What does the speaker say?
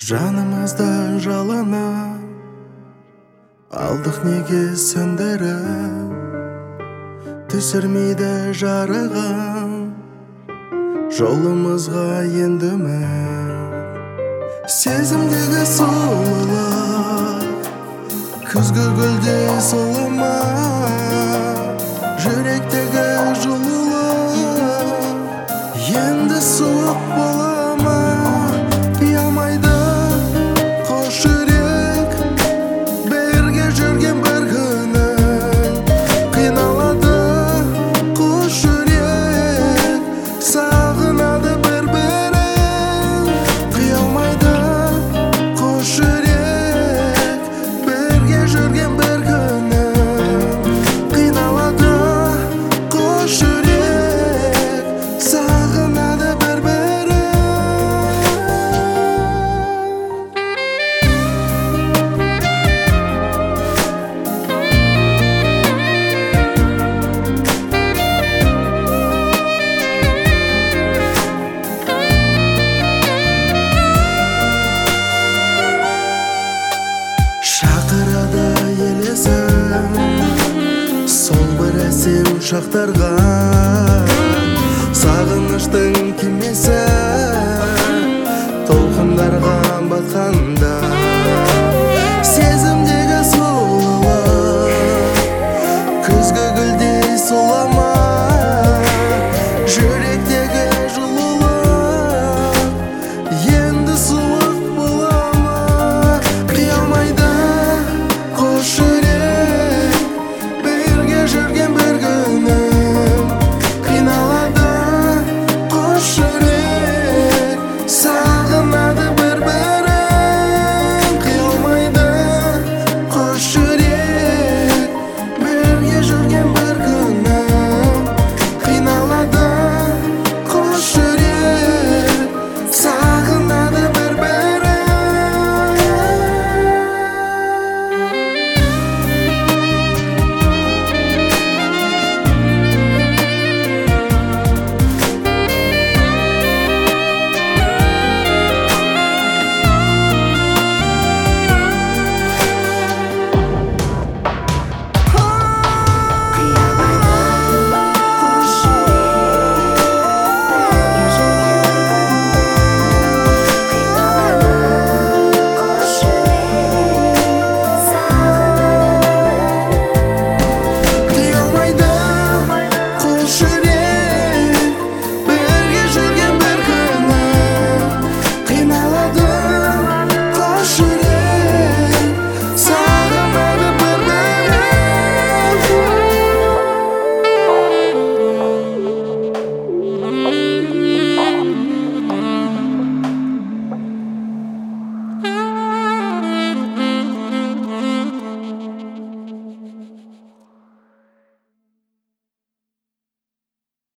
Жанымызда жалана алдық неге сөндіріп, түсірмейді жарығын жолымызға енді үміт. Сезімдегі сұлулық күзгі гүлде солыма, жүректегі жылулық енді суық бола ма? Қиялмайды қош жүрек бірге жүрген бір күнің, қиналады қош жүрек сағынады бір-бірін. Қиялмайды қош жүрек бірге жүрген бір күнің, қиналады қош жүрек сағынады бір-бірін. Шақырады елесің сол бір әсем шақтарға, сағыныштың кемесі толқындарға батқан